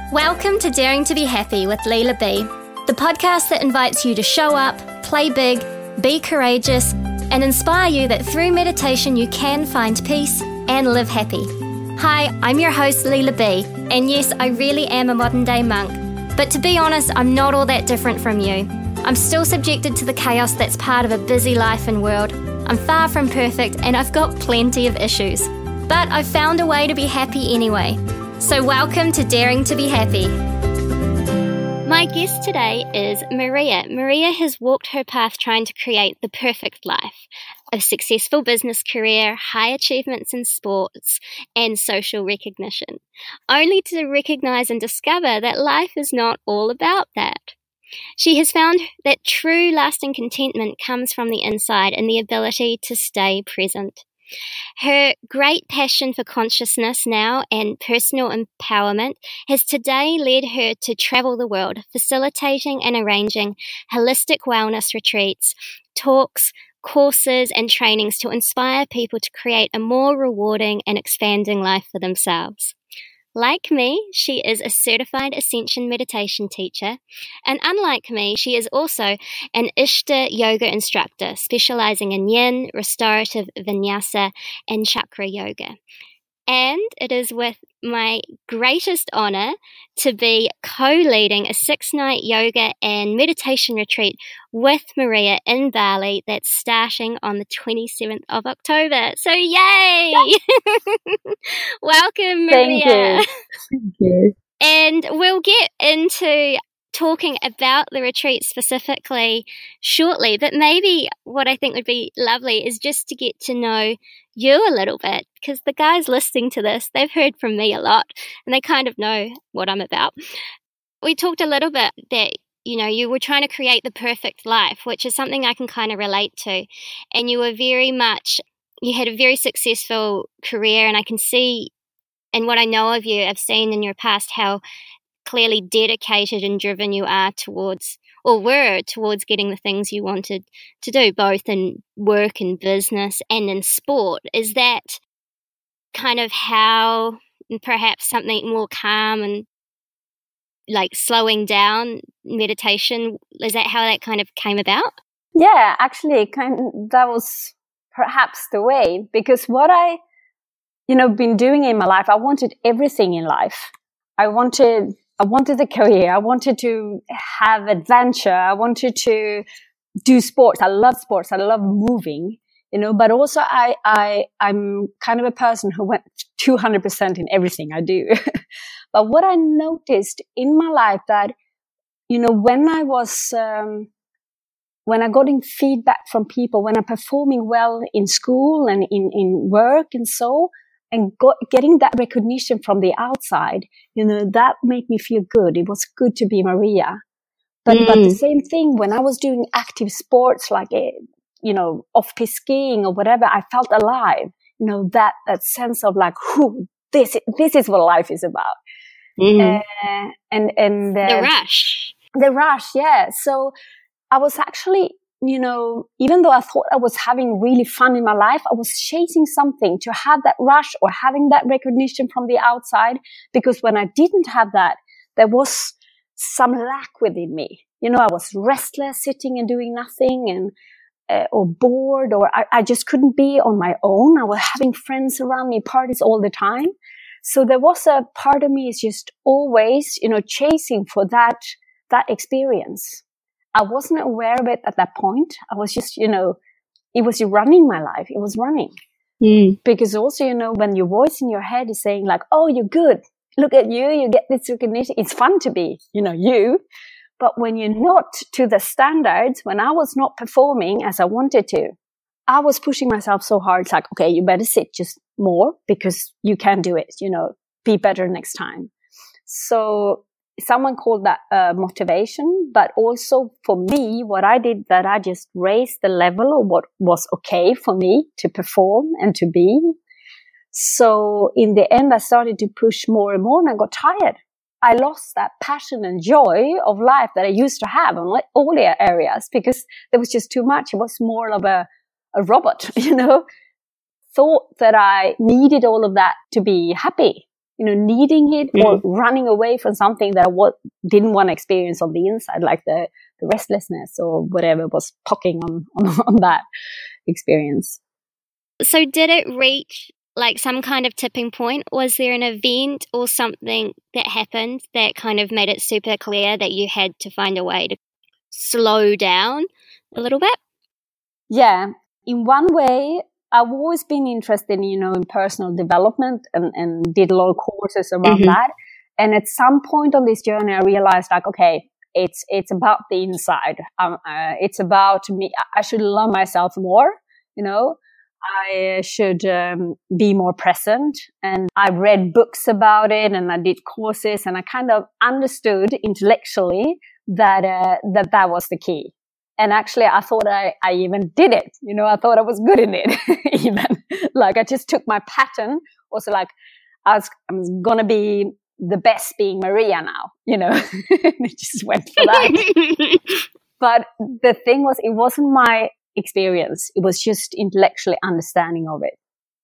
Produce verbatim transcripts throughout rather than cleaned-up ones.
Welcome to Daring to be Happy with Leela B, the podcast that invites you to show up, play big, be courageous, and inspire you that through meditation you can find peace and live happy. Hi, I'm your host Leela B, and yes, I really am a modern day monk, but to be honest, I'm not all that different from you. I'm still subjected to the chaos that's part of a busy life and world. I'm far from perfect, and I've got plenty of issues, but I've found a way to be happy anyway. So welcome to Daring to be Happy. My guest today is Maria. Maria has walked her path trying to create the perfect life, a successful business career, high achievements in sports, and social recognition, only to recognise and discover that life is not all about that. She has found that true lasting contentment comes from the inside and the ability to stay present. Her great passion for consciousness now and personal empowerment has today led her to travel the world, facilitating and arranging holistic wellness retreats, talks, courses, and trainings to inspire people to create a more rewarding and expanding life for themselves. Like me, she is a certified Ascension meditation teacher, and unlike me, she is also an Ishta yoga instructor specializing in yin, restorative vinyasa, and chakra yoga. And it is with my greatest honor to be co-leading a six-night yoga and meditation retreat with Maria in Bali that's starting on the twenty-seventh of October. So yay! Welcome, Maria. Thank you. Thank you. And we'll get into talking about the retreat specifically shortly, but maybe what I think would be lovely is just to get to know you a little bit, because the guys listening to this, they've heard from me a lot and they kind of know what I'm about. We talked a little bit that, you know, you were trying to create the perfect life, which is something I can kind of relate to. And you were very much, you had a very successful career, and I can see, and what I know of you, I've seen in your past how clearly dedicated and driven you are towards, or were towards getting the things you wanted to do, both in work and business and in sport. Is that kind of how, perhaps something more calm and like slowing down meditation, is that how that kind of came about? Yeah, actually, kind of, that was perhaps the way, because what I, you know, been doing in my life, I wanted everything in life. I wanted I wanted a career. I wanted to have adventure. I wanted to do sports. I love sports. I love moving, you know, but also I, I, I'm kind of a person who went two hundred percent in everything I do. But what I noticed in my life that, you know, when I was, um, when I got in feedback from people, when I'm performing well in school and in, in work and so, and got, getting that recognition from the outside, you know, that made me feel good. It was good to be Maria. But, mm. but the same thing, when I was doing active sports, like, a, you know, off-piste skiing or whatever, I felt alive. You know, that, that sense of like, whoo, this, this is what life is about. Mm. Uh, and, and, uh, the rush. The rush, yeah. So I was actually, you know, even though I thought I was having really fun in my life, I was chasing something to have that rush or having that recognition from the outside. Because when I didn't have that, there was some lack within me. You know, I was restless, sitting and doing nothing, and uh, or bored, or I, I just couldn't be on my own. I was having friends around me, parties all the time. So there was a part of me is just always, you know, chasing for that that experience. I wasn't aware of it at that point. I was just, you know, it was running my life. It was running. Mm. Because also, you know, when your voice in your head is saying like, oh, you're good. Look at you. You get this recognition. It's fun to be, you know, you. But when you're not to the standards, when I was not performing as I wanted to, I was pushing myself so hard. It's like, okay, you better sit just more because you can do it, you know, be better next time. So someone called that uh, motivation, but also for me, what I did that I just raised the level of what was okay for me to perform and to be. So in the end, I started to push more and more, and I got tired. I lost that passion and joy of life that I used to have on all the areas because there was just too much. It was more of a, a robot, you know, thought that I needed all of that to be happy. you know, needing it mm. or running away from something that I w- didn't want to experience on the inside, like the, the restlessness or whatever was poking on, on, on that experience. So did it reach like some kind of tipping point? Was there an event or something that happened that kind of made it super clear that you had to find a way to slow down a little bit? Yeah. In one way, I've always been interested, you know, in personal development and, and did a lot of courses around mm-hmm. that. And at some point on this journey, I realized like, okay, it's, it's about the inside. Um, uh, it's about me. I should love myself more, you know, I should um, be more present. And I read books about it and I did courses and I kind of understood intellectually that, uh, that that was the key. And actually, I thought I, I even did it. You know, I thought I was good in it. Even like I just took my pattern. Also, like I was, I'm gonna be the best being Maria now. You know, it just went for that. But the thing was, it wasn't my experience. It was just intellectually understanding of it.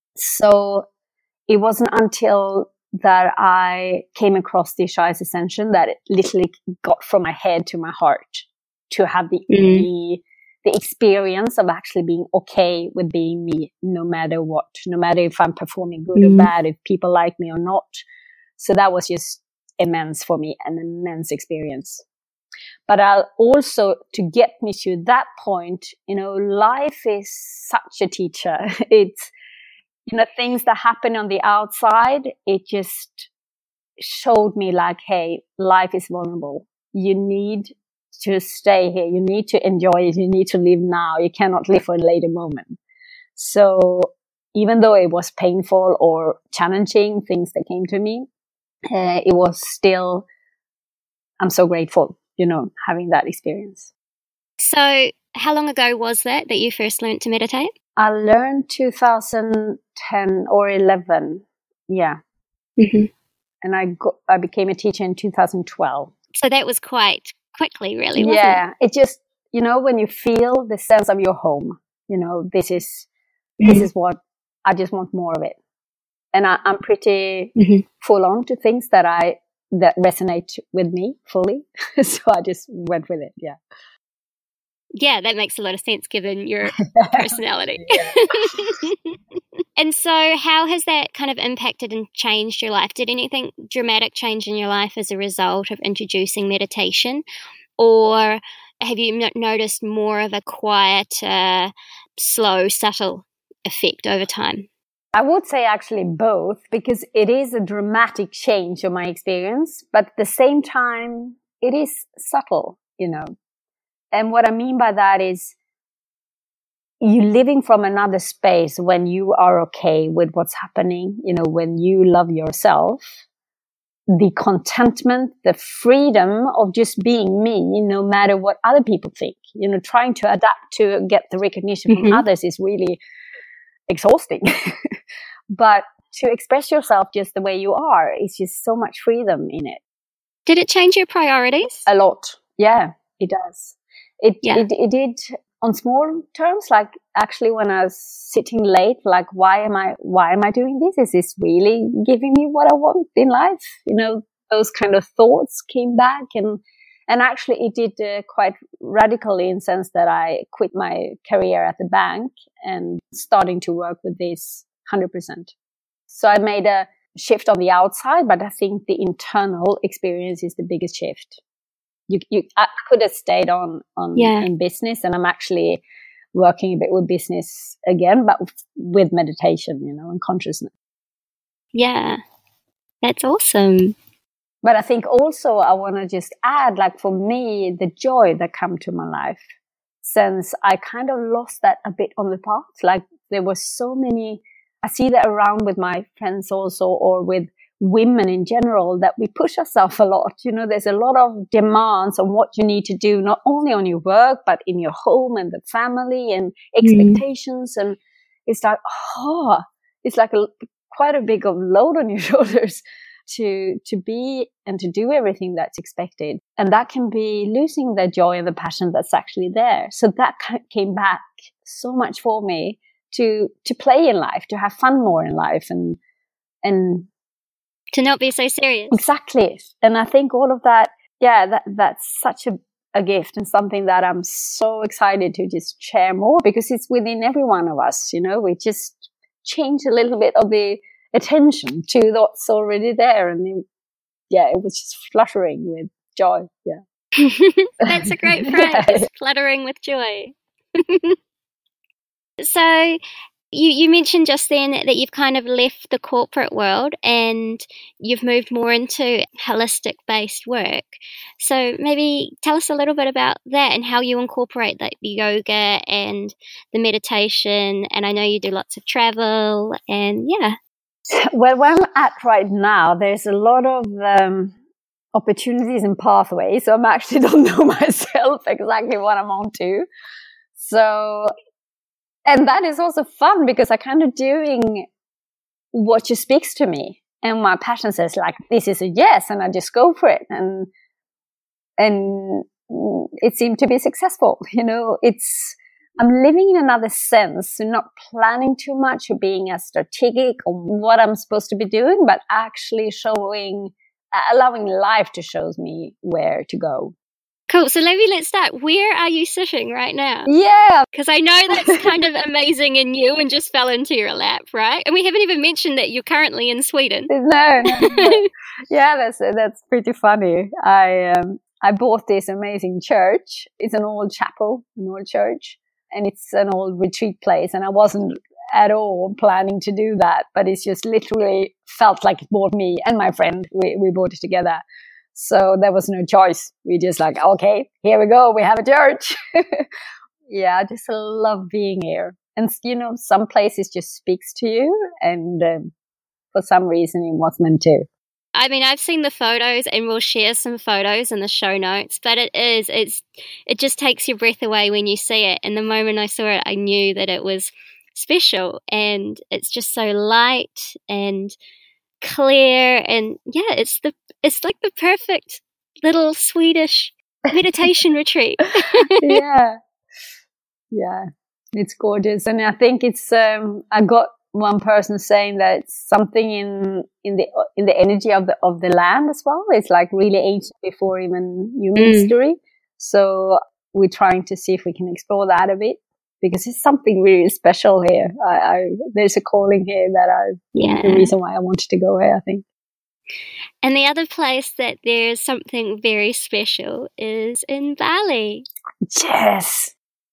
So it wasn't until that I came across the Isaiah's Ascension that it literally got from my head to my heart. To have the, mm. the the experience of actually being okay with being me, no matter what, no matter if I'm performing good mm. or bad, if people like me or not. So that was just immense for me, an immense experience. But I'll also, to get me to that point, you know, life is such a teacher. It's, you know, things that happen on the outside, it just showed me like, hey, life is vulnerable. You need to stay here. You need to enjoy it. You need to live now. You cannot live for a later moment. So even though it was painful or challenging, things that came to me, uh, it was still, I'm so grateful, you know, having that experience. So how long ago was that, that you first learned to meditate? I learned two thousand ten or eleven. Yeah. Mm-hmm. And I got, I became a teacher in two thousand twelve. So that was quite quickly, really, wasn't yeah, it? it just, you know, when you feel the sense of your home, you know, this is, mm-hmm. this is what, I just want more of it. And I, I'm pretty mm-hmm. full on to things that I, that resonate with me fully. So I just went with it. Yeah. Yeah, that makes a lot of sense given your personality. And so how has that kind of impacted and changed your life? Did anything dramatic change in your life as a result of introducing meditation? Or have you noticed more of a quieter, slow, subtle effect over time? I would say actually both, because it is a dramatic change of my experience, but at the same time, it is subtle, you know. And what I mean by that is you living from another space when you are okay with what's happening, you know, when you love yourself, the contentment, the freedom of just being me, no matter what other people think, you know, trying to adapt to get the recognition mm-hmm. from others is really exhausting. But to express yourself just the way you are is just so much freedom in it. Did it change your priorities? A lot. Yeah, it does. It, yeah. it, it did on small terms, like actually when I was sitting late, like, why am I, why am I doing this? Is this really giving me what I want in life? You know, those kind of thoughts came back, and, and actually it did uh, quite radically in the sense that I quit my career at the bank and starting to work with this one hundred percent. So I made a shift on the outside, but I think the internal experience is the biggest shift. You, you, I could have stayed on, on yeah. in business, and I'm actually working a bit with business again, but with meditation, you know, and consciousness. Yeah, that's awesome. But I think also I want to just add, like for me, the joy that come to my life, since I kind of lost that a bit on the path. Like there were so many, I see that around with my friends also, or with women in general, that we push ourselves a lot. You know, there's a lot of demands on what you need to do, not only on your work, but in your home and the family, and expectations. Mm. And it's like, oh, it's like a, quite a big of load on your shoulders to, to be and to do everything that's expected. And that can be losing the joy and the passion that's actually there. So that came back so much for me to, to play in life, to have fun more in life, and, and, To not be so serious. Exactly. And I think all of that, yeah, that that's such a, a gift and something that I'm so excited to just share more, because it's within every one of us, you know, we just change a little bit of the attention to what's already there. And it, yeah, it was just fluttering with joy. Yeah. That's a great phrase, yeah. Fluttering with joy. So you, you mentioned just then that you've kind of left the corporate world and you've moved more into holistic-based work. So maybe tell us a little bit about that and how you incorporate the yoga and the meditation. And I know you do lots of travel and yeah. Well, where I'm at right now, there's a lot of um, opportunities and pathways. So I actually don't know myself exactly what I'm on to. So... And that is also fun because I kind of doing what just speaks to me. And my passion says like, this is a yes. And I just go for it. And, and it seemed to be successful. You know, it's, I'm living in another sense, so not planning too much or being as strategic on what I'm supposed to be doing, but actually showing, uh, allowing life to show me where to go. Cool. So maybe let's start. Where are you sitting right now? Yeah. Because I know that's kind of amazing in you and just fell into your lap, right? And we haven't even mentioned that you're currently in Sweden. No, no, no. Yeah, that's that's pretty funny. I um, I bought this amazing church. It's an old chapel, an old church, and it's an old retreat place. And I wasn't at all planning to do that, but it's just literally felt like it bought me and my friend. We we bought it together. So there was no choice. We just like, okay, here we go. We have a church. Yeah, I just love being here. And, you know, some places just speaks to you. And um, for some reason, it was meant to. I mean, I've seen the photos and we'll share some photos in the show notes. But it is, it's, it just takes your breath away when you see it. And the moment I saw it, I knew that it was special. And it's just so light and clear, and yeah, it's the it's like the perfect little Swedish meditation retreat. yeah yeah it's gorgeous. And I think it's um I got one person saying that it's something in in the in the energy of the of the land as well. It's like really ancient before even human mm. history, so we're trying to see if we can explore that a bit, because it's something really special here. I, I there's a calling here that I, yeah. the reason why I wanted to go here, I think. And the other place that there's something very special is in Bali. Yes.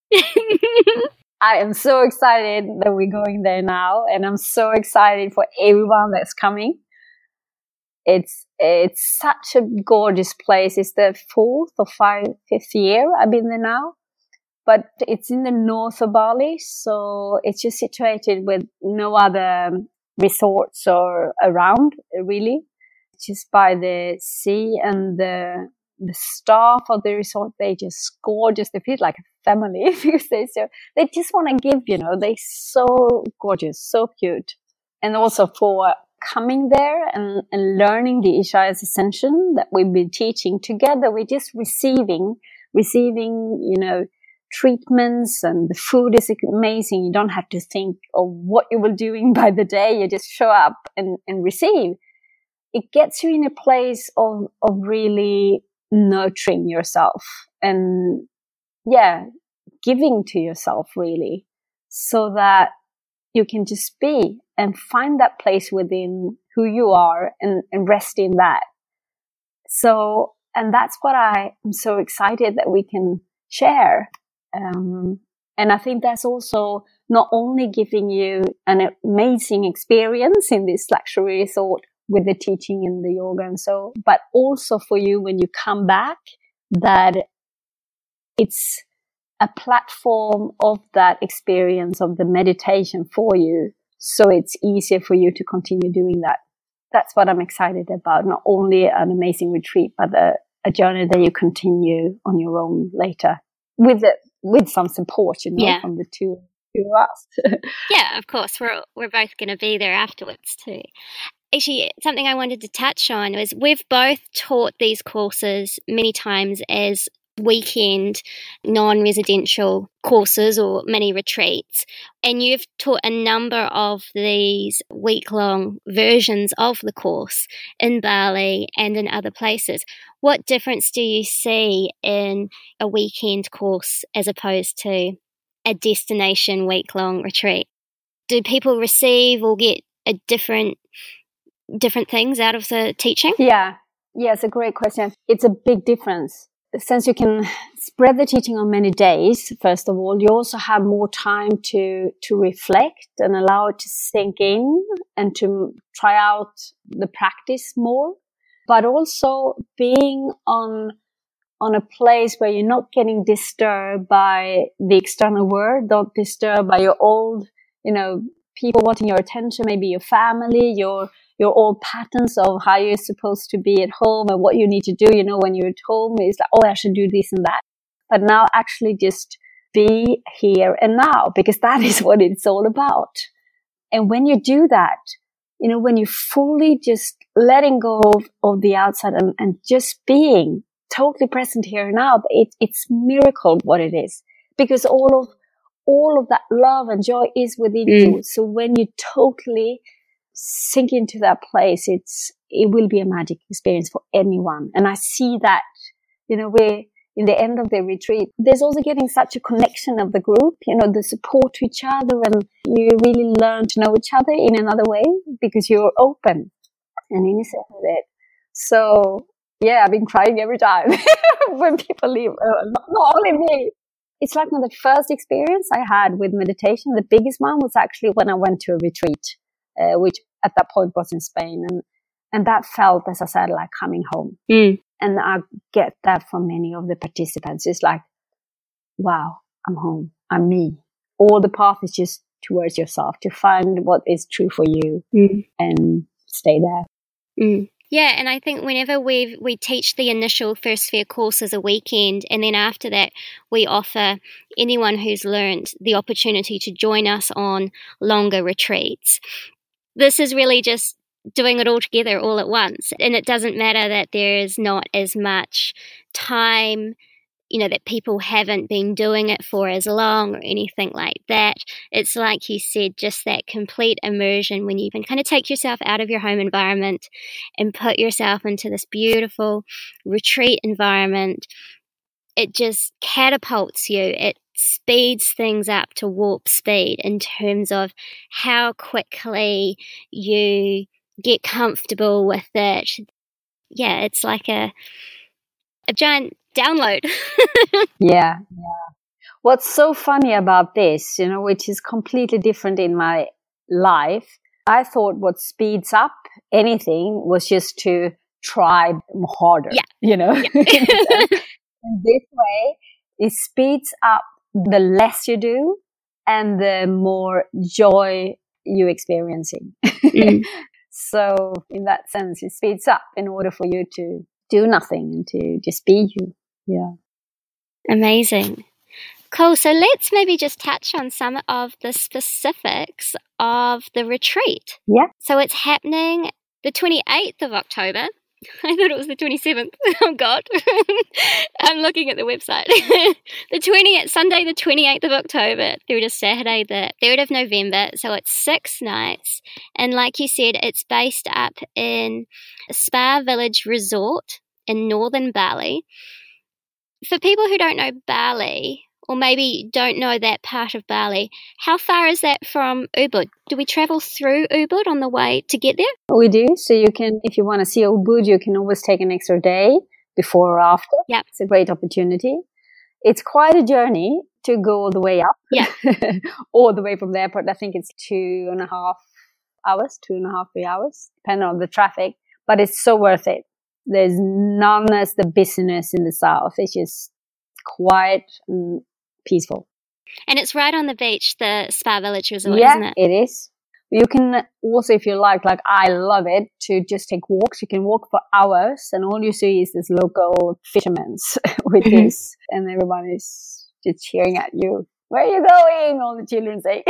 I am so excited that we're going there now, and I'm so excited for everyone that's coming. It's it's such a gorgeous place. It's the fourth or five, fifth year I've been there now. But it's in the north of Bali, so it's just situated with no other resorts or around, really. It's just by the sea, and the the staff of the resort, they just gorgeous. They feel like a family, if you say so. They just want to give, you know, they're so gorgeous, so cute. And also for coming there and, and learning the Ishaya's Ascension that we've been teaching together, we're just receiving, receiving, you know, treatments, and the food is amazing. You don't have to think of what you will doing by the day. You just show up and, and receive. It gets you in a place of, of really nurturing yourself and, yeah, giving to yourself really, so that you can just be and find that place within who you are and, and rest in that. So, and that's what I am so excited that we can share. Um, and I think that's also not only giving you an amazing experience in this luxury resort with the teaching and the yoga and so, but also for you when you come back, that it's a platform of that experience of the meditation for you. So it's easier for you to continue doing that. That's what I'm excited about. Not only an amazing retreat, but a, a journey that you continue on your own later with the, with some support, you know, yeah. from the two, two of us. Yeah, of course. We're we're both going to be there afterwards too. Actually, something I wanted to touch on was we've both taught these courses many times as weekend non-residential courses or mini retreats, and you've taught a number of these week-long versions of the course in Bali and in other places. What difference do you see in a weekend course as opposed to a destination week-long retreat? Do people receive or get a different different things out of the teaching? Yeah, yeah, it's a great question. It's a big difference. Since you can spread the teaching on many days, first of all, you also have more time to to reflect and allow it to sink in and to try out the practice more. But also being on on a place where you're not getting disturbed by the external world, not disturbed by your old, you know, people wanting your attention, maybe your family, your your old patterns of how you're supposed to be at home and what you need to do. You know, when you're at home, it's like, oh, I should do this and that. But now actually just be here and now, because that is what it's all about. And when you do that, you know, when you fully just letting go of, of the outside and, and just being totally present here and now, it, it's miracle what it is, because all of all of that love and joy is within mm. you. So when you totally sink into that place, it's it will be a magic experience for anyone. And I see that, you know, we're in the end of the retreat, there's also getting such a connection of the group, you know, the support to each other, and you really learn to know each other in another way because you're open and innocent with it. So yeah, I've been crying every time when people leave. Uh, not, not only me. It's like when the first experience I had with meditation, the biggest one was actually when I went to a retreat, uh, which at that point was in Spain. And, and that felt, as I said, like coming home. Mm. And I get that from many of the participants. It's like, wow, I'm home. I'm me. All the path is just towards yourself to find what is true for you mm. and stay there. Mm. Yeah, and I think whenever we we teach the initial First Sphere course as a weekend, and then after that we offer anyone who's learned the opportunity to join us on longer retreats. This is really just doing it all together all at once. And it doesn't matter that there is not as much time, you know, that people haven't been doing it for as long or anything like that. It's like you said, just that complete immersion when you can kind of take yourself out of your home environment and put yourself into this beautiful retreat environment. It just catapults you. It speeds things up to warp speed in terms of how quickly you get comfortable with it. Yeah, it's like a a giant download. yeah, yeah. What's so funny about this, you know, which is completely different in my life, I thought what speeds up anything was just to try harder, yeah. you know. Yeah. In this way, it speeds up the less you do and the more joy you're experiencing. Mm. So in that sense, it speeds up in order for you to do nothing and to just be you. Yeah. Amazing. Cool. So let's maybe just touch on some of the specifics of the retreat. Yeah. So it's happening the twenty-eighth of October. I thought it was the twenty-seventh. Oh, God. I'm looking at the website. the twentieth, Sunday, the twenty-eighth of October through to Saturday, the third of November. So it's six nights. And like you said, it's based up in Spa Village Resort in northern Bali. For people who don't know Bali, or maybe don't know that part of Bali, how far is that from Ubud? Do we travel through Ubud on the way to get there? We do. So you can, if you want to see Ubud, you can always take an extra day before or after. Yeah. It's a great opportunity. It's quite a journey to go all the way up. Yeah. All the way from the airport. I think it's two and a half hours, two and a half, three hours, depending on the traffic. But it's so worth it. There's none as the busyness in the south. It's just quiet and peaceful. And it's right on the beach, the Spa Village Resort, yeah, isn't it? it is. You can also, if you like, like I love it, to just take walks. You can walk for hours and all you see is this local fishermen with Mm-hmm. this, and everyone is just cheering at you. Where are you going? All the children say.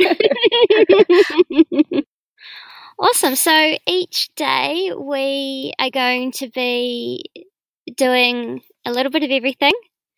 Awesome. So each day we are going to be doing a little bit of everything.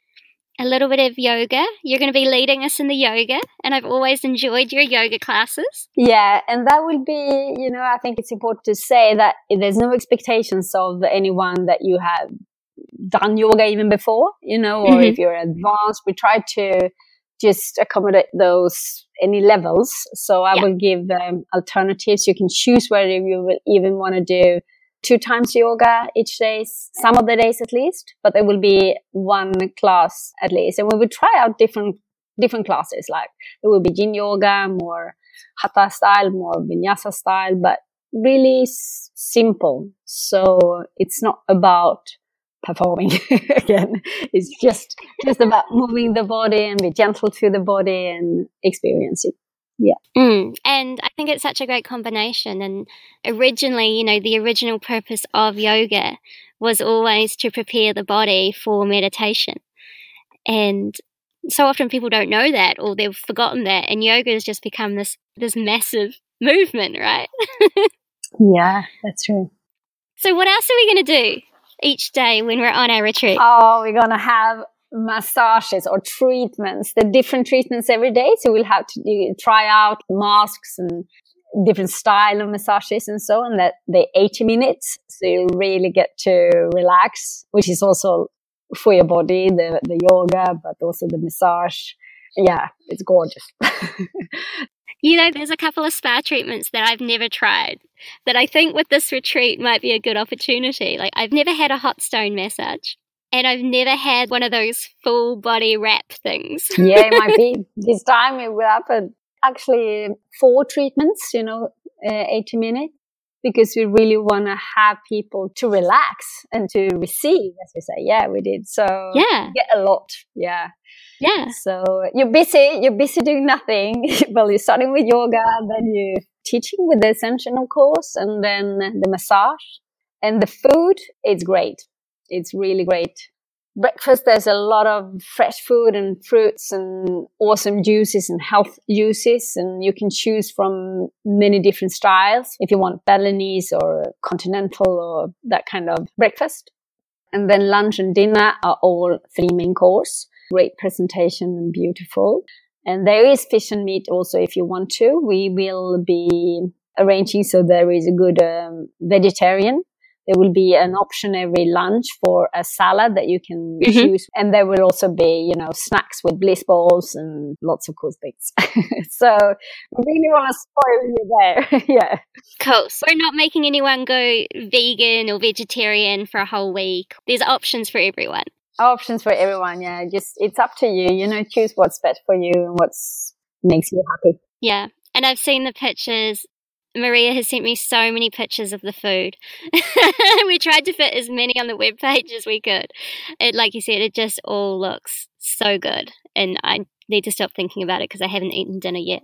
a little bit of yoga. You're going to be leading us in the yoga, and I've always enjoyed your yoga classes. Yeah, and that will be, you know, I think it's important to say that there's no expectations of anyone that you have done yoga even before, you know, or mm-hmm. if you're advanced. We try to just accommodate those any levels. So I yeah. will give um, alternatives. You can choose whether you will even want to do two times yoga each day, some of the days at least, but there will be one class at least. And we will try out different different classes. Like there will be yin yoga, more hatha style, more vinyasa style, but really s- simple. So it's not about performing again. It's just just about moving the body and be gentle to the body and experiencing. Yeah. Mm, and I think it's such a great combination. And originally, you know, the original purpose of yoga was always to prepare the body for meditation. And so often people don't know that, or they've forgotten that. And yoga has just become this, this massive movement, right? Yeah, that's true. So what else are we going to do each day when we're on our retreat? Oh, we're going to have massages or treatments, the different treatments every day. So we'll have to do, try out masks and different style of massages and so on. That they eighty minutes, so you really get to relax, which is also for your body, the the yoga, but also the massage. Yeah, it's gorgeous. You know, there's a couple of spa treatments that I've never tried that I think with this retreat might be a good opportunity. Like I've never had a hot stone massage. And I've never had one of those full body wrap things. Yeah, it might be. This time it will happen. Actually, four treatments, you know, uh, eighty minutes, because we really want to have people to relax and to receive, as we say. Yeah, we did. So yeah, get a lot. Yeah. Yeah. So you're busy, you're busy doing nothing. Well, you're starting with yoga, then you're teaching with the Ascension, of course, and then the massage. And the food, it's great. It's really great. Breakfast, there's a lot of fresh food and fruits and awesome juices and health juices. And you can choose from many different styles if you want Balinese or continental or that kind of breakfast. And then lunch and dinner are all three main course. Great presentation and beautiful. And there is fish and meat also if you want to. We will be arranging so there is a good um, vegetarian. There will be an option every lunch for a salad that you can mm-hmm. choose. And there will also be, you know, snacks with bliss balls and lots of cool things. So we really want to spoil you there. Yeah. Cool. So we're not making anyone go vegan or vegetarian for a whole week. There's options for everyone. Options for everyone, yeah. Just it's up to you. You know, choose what's best for you and what's makes you happy. Yeah. And I've seen the pictures. Maria has sent me so many pictures of the food. We tried to fit as many on the webpage as we could. It, like you said, it just all looks so good. And I need to stop thinking about it because I haven't eaten dinner yet.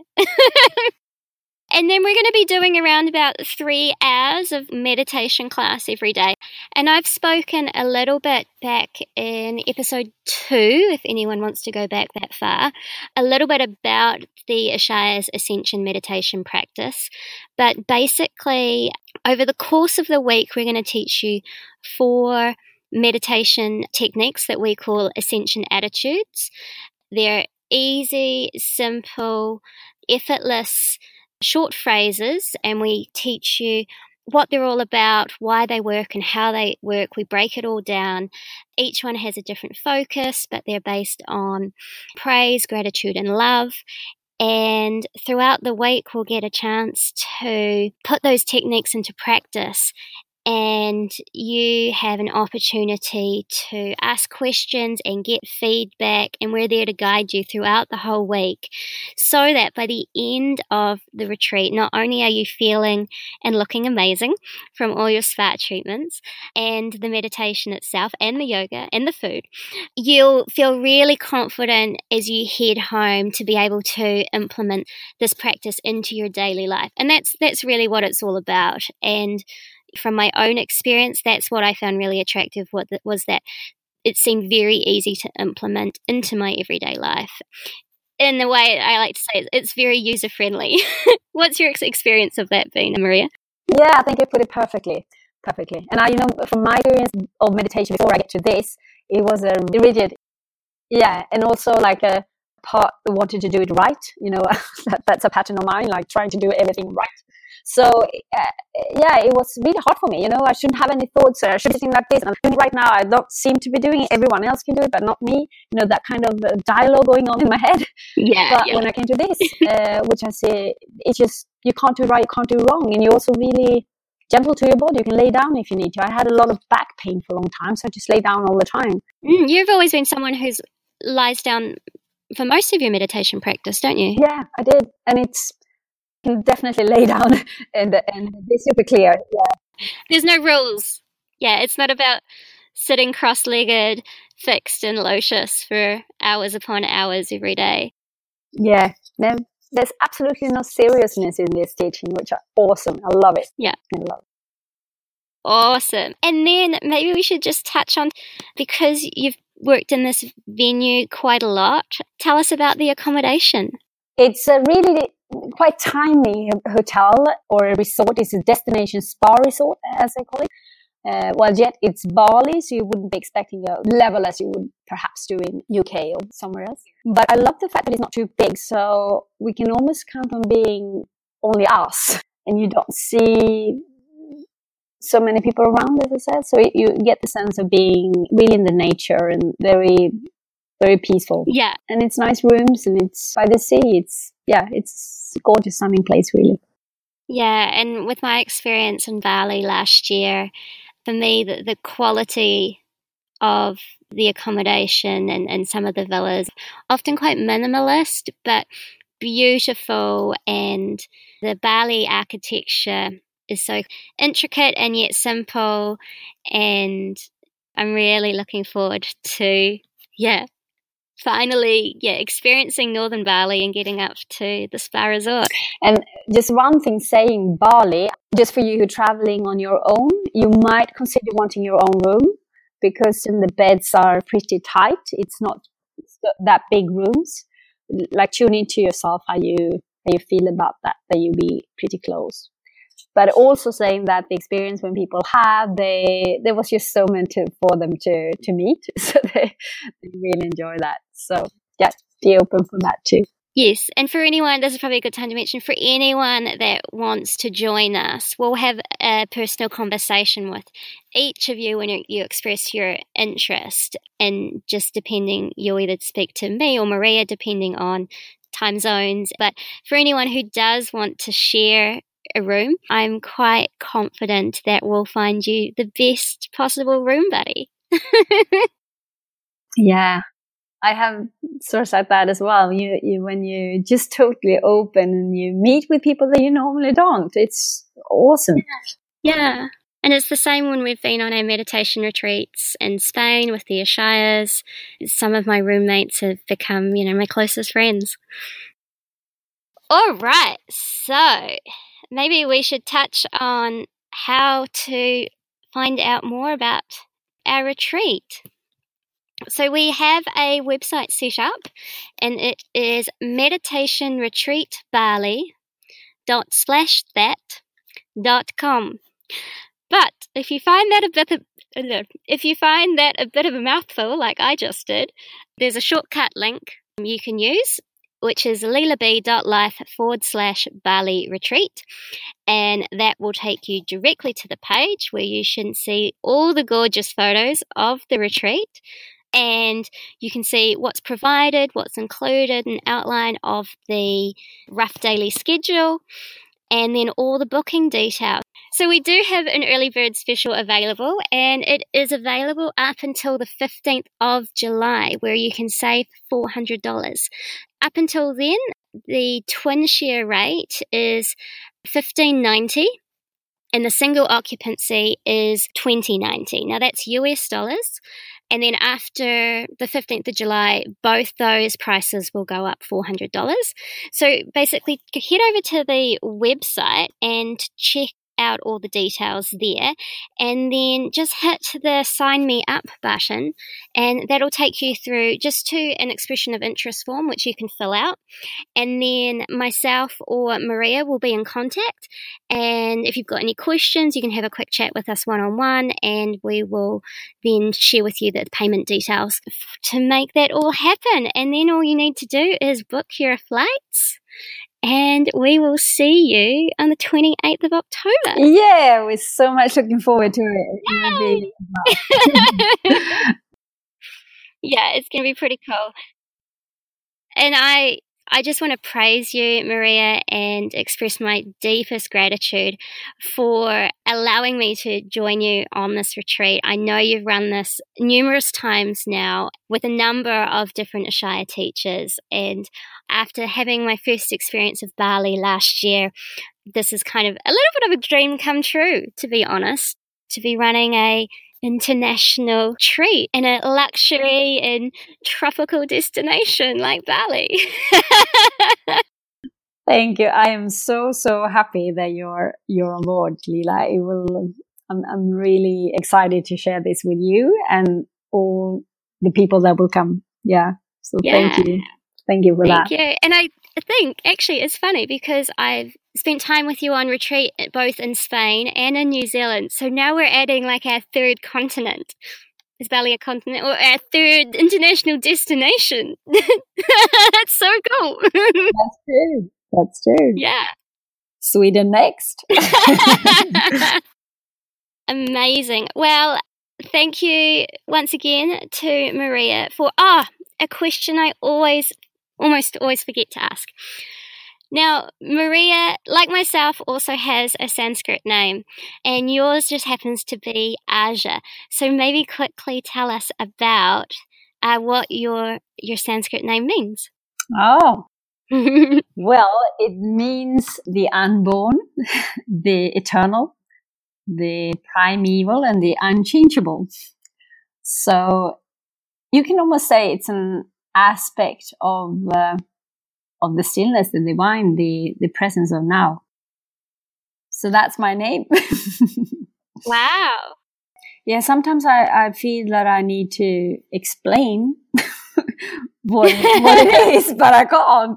And then we're going to be doing around about three hours of meditation class every day. And I've spoken a little bit back in episode two, if anyone wants to go back that far, a little bit about the Ashaya's Ascension meditation practice. But basically, over the course of the week, we're going to teach you four meditation techniques that we call Ascension attitudes. They're easy, simple, effortless, short phrases, and we teach you what they're all about, why they work and how they work. We break it all down. Each one has a different focus, but they're based on praise, gratitude, and love. And throughout the week, we'll get a chance to put those techniques into practice. And you have an opportunity to ask questions and get feedback, and we're there to guide you throughout the whole week so that by the end of the retreat, not only are you feeling and looking amazing from all your spa treatments and the meditation itself and the yoga and the food, you'll feel really confident as you head home to be able to implement this practice into your daily life. And that's that's really what it's all about. And from my own experience, that's what I found really attractive, what was that it seemed very easy to implement into my everyday life. In the way I like to say it, it's very user-friendly. What's your experience of that been, Maria? Yeah, I think you put it perfectly. Perfectly. And I, you know, from my experience of meditation before I get to this, it was a rigid yeah, and also like a part wanted to do it right. You know, that, that's a pattern of mine, like trying to do everything right. So uh, yeah, it was really hard for me. You know, I shouldn't have any thoughts. I should be thinking like this. And I'm doing it right now. I don't seem to be doing it. Everyone else can do it, but not me. You know, that kind of uh, dialogue going on in my head. Yeah. But yeah. when I came to this, uh, which I say, it's just you can't do right, you can't do wrong, and you also really gentle to your body. You can lay down if you need to. I had a lot of back pain for a long time, so I just lay down all the time. Mm, you've always been someone who lies down for most of your meditation practice, don't you? Yeah, I did, and it's you can definitely lay down and and be super clear. Yeah, there's no rules. Yeah, it's not about sitting cross-legged, fixed in lotus for hours upon hours every day. Yeah, no, there's absolutely no seriousness in this teaching, which are awesome. I love it. Yeah, I love it. Awesome. And then maybe we should just touch on, because you've worked in this venue quite a lot, tell us about the accommodation. It's a really quite tiny hotel or a resort. It's a destination spa resort, as they call it. Uh, well, yet it's Bali, so you wouldn't be expecting a level as you would perhaps do in U K or somewhere else. But I love the fact that it's not too big, so we can almost count on being only us, and you don't see so many people around, as I said. So you get the sense of being really in the nature and very, very peaceful. Yeah, and it's nice rooms, and it's by the sea. It's yeah, it's a gorgeous, stunning place, really. Yeah, and with my experience in Bali last year, for me, the, the quality of the accommodation and, and some of the villas, often quite minimalist, but beautiful. And the Bali architecture is so intricate and yet simple. And I'm really looking forward to, yeah, finally, yeah, experiencing Northern Bali and getting up to the spa resort. And just one thing, saying Bali, just for you who are traveling on your own, you might consider wanting your own room, because then the beds are pretty tight. It's not that big rooms. Like, tune into yourself how you how you feel about that, that you be pretty close. But also saying that the experience when people had, they there was just so meant to, for them to, to meet. So they, they really enjoy that. So yeah, be open for that too. Yes, and for anyone, this is probably a good time to mention, for anyone that wants to join us, we'll have a personal conversation with each of you when you, you express your interest, and just depending, you'll either speak to me or Maria, depending on time zones. But for anyone who does want to share a room, I'm quite confident that we'll find you the best possible room buddy. Yeah. I have sources like that as well. You, you, when you just totally open and you meet with people that you normally don't, it's awesome. Yeah. yeah. And it's the same when we've been on our meditation retreats in Spain with the Ashayas. Some of my roommates have become, you know, my closest friends. All right. So maybe we should touch on how to find out more about our retreat. So we have a website set up, and it is meditation retreat bali dot splash that dot com. But if you find that a bit of, if you find that a bit of a mouthful, like I just did, there's a shortcut link you can use, which is leelaby.life forward slash Bali retreat. And that will take you directly to the page where you can see all the gorgeous photos of the retreat. And you can see what's provided, what's included, an outline of the rough daily schedule, and then all the booking details. So we do have an early bird special available, and it is available up until the fifteenth of July, where you can save four hundred dollars. Up until then, the twin share rate is fifteen ninety, and the single occupancy is twenty ninety. Now that's U S dollars. And then after the fifteenth of July, both those prices will go up four hundred dollars. So basically, head over to the website and check out all the details there, and then just hit the sign me up button, and that'll take you through just to an expression of interest form, which you can fill out. And then myself or Maria will be in contact. And if you've got any questions, you can have a quick chat with us one-on-one, and we will then share with you the payment details to make that all happen. And then all you need to do is book your flights, and we will see you on the twenty-eighth of October. Yeah, we're so much looking forward to it. Yay! Yeah, it's going to be pretty cool. And I I just want to praise you, Maria, and express my deepest gratitude for allowing me to join you on this retreat. I know you've run this numerous times now with a number of different Ashaya teachers, and after having my first experience of Bali last year, this is kind of a little bit of a dream come true, to be honest, to be running a international treat in a luxury and tropical destination like Bali. Thank you. I am so so happy that you're you're on board, Leela. It will. I'm I'm really excited to share this with you and all the people that will come. Yeah. So Yeah. thank you. Thank you for Thank that. you. And I think actually it's funny because I've spent time with you on retreat both in Spain and in New Zealand. So now we're adding like our third continent. Is Bali a continent? Or our third international destination. That's so cool. That's true. That's true. Yeah. Sweden next. Amazing. Well, thank you once again to Maria for ah a question I always almost always forget to ask. Now, Maria, like myself, also has a Sanskrit name, and yours just happens to be Aja. So maybe quickly tell us about uh, what your your Sanskrit name means. Oh, well, it means the unborn, the eternal, the primeval, and the unchangeable. So you can almost say it's an aspect of uh, of the stillness, the divine, the the presence of now. So that's my name. Wow. Yeah, sometimes I, I feel that I need to explain what what it is, but I can't.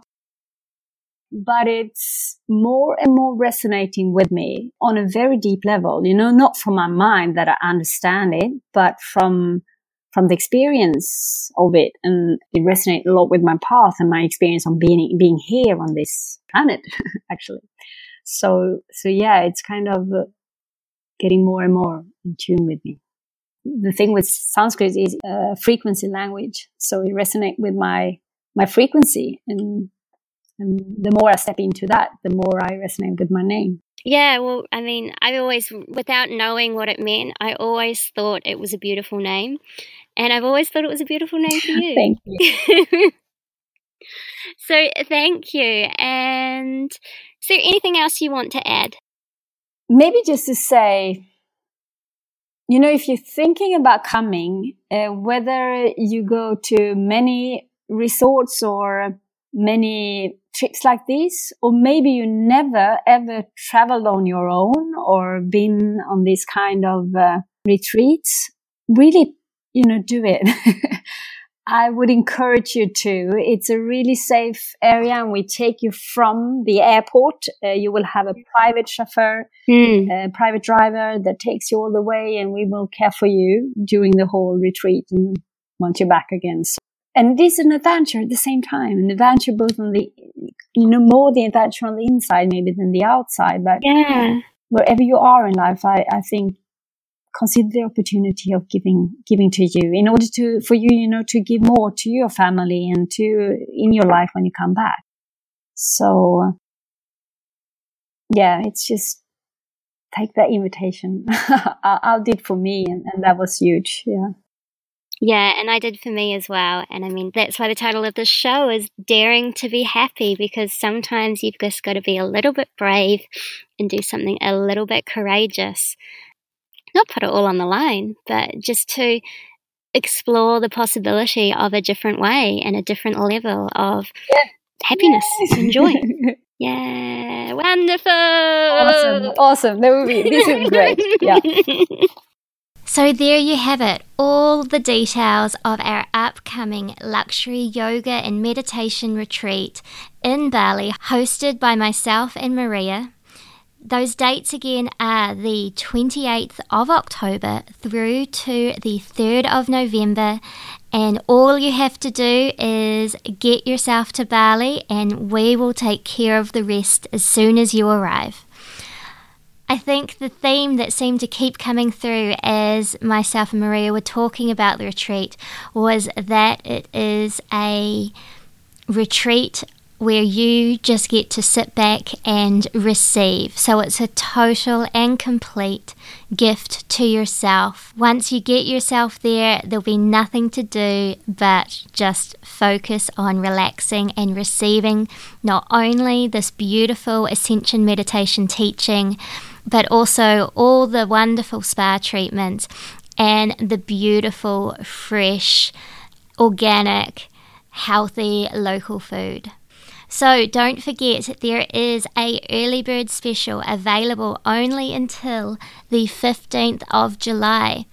But it's more and more resonating with me on a very deep level, you know, not from my mind that I understand it, but from from the experience of it. And it resonates a lot with my path and my experience on being being here on this planet, actually. So, so yeah, it's kind of uh, getting more and more in tune with me. The thing with Sanskrit is a frequency language. So it resonates with my, my frequency. And, and the more I step into that, the more I resonate with my name. Yeah, well, I mean, I always, without knowing what it meant, I always thought it was a beautiful name. And I've always thought it was a beautiful name for you. Thank you. So thank you. And is there anything else you want to add? Maybe just to say, you know, if you're thinking about coming, uh, whether you go to many resorts or many trips like this, or maybe you never ever traveled on your own or been on this kind of uh, retreats, really, you know, do it. I would encourage you to. It's a really safe area, and we take you from the airport. Uh, you will have a private chauffeur, Mm. a private driver that takes you all the way, and we will care for you during the whole retreat and want you back again. So, and it is an adventure at the same time, an adventure both on the, you know, more the adventure on the inside maybe than the outside. But Yeah. wherever you are in life, I, I think consider the opportunity of giving giving to you in order to for you, you know, to give more to your family and to in your life when you come back. So yeah, it's just take that invitation. I, I did for me, and, and that was huge. Yeah. Yeah, and I did for me as well. And I mean, that's why the title of this show is Daring to be Happy, because sometimes you've just got to be a little bit brave and do something a little bit courageous. Not put it all on the line, but just to explore the possibility of a different way and a different level of Yeah. happiness and joy. Yeah, wonderful. Awesome, awesome. That would be, this is great. Yeah. So there you have it, all the details of our upcoming luxury yoga and meditation retreat in Bali, hosted by myself and Maria. Those dates again are the twenty-eighth of October through to the third of November, and all you have to do is get yourself to Bali and we will take care of the rest as soon as you arrive. I think the theme that seemed to keep coming through as myself and Maria were talking about the retreat was that it is a retreat where you just get to sit back and receive. So it's a total and complete gift to yourself. Once you get yourself there, there'll be nothing to do but just focus on relaxing and receiving not only this beautiful Ascension meditation teaching, but also all the wonderful spa treatments and the beautiful, fresh, organic, healthy local food. So don't forget, there is a early bird special available only until the fifteenth of July.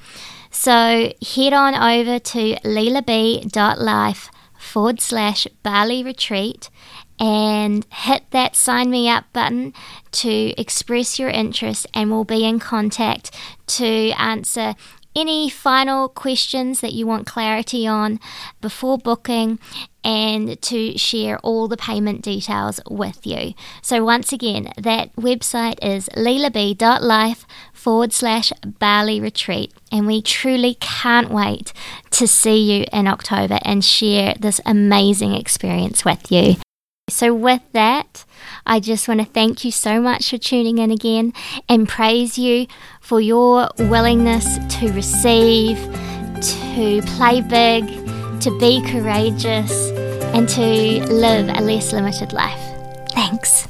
So head on over to leelab.life forward slash Bali retreat and hit that sign me up button to express your interest, and we'll be in contact to answer any final questions that you want clarity on before booking and to share all the payment details with you. So once again, that website is leelab.life forward slash Bali retreat, and we truly can't wait to see you in October and share this amazing experience with you. So with that, I just want to thank you so much for tuning in again and praise you for your willingness to receive, to play big, to be courageous, and to live a less limited life. Thanks.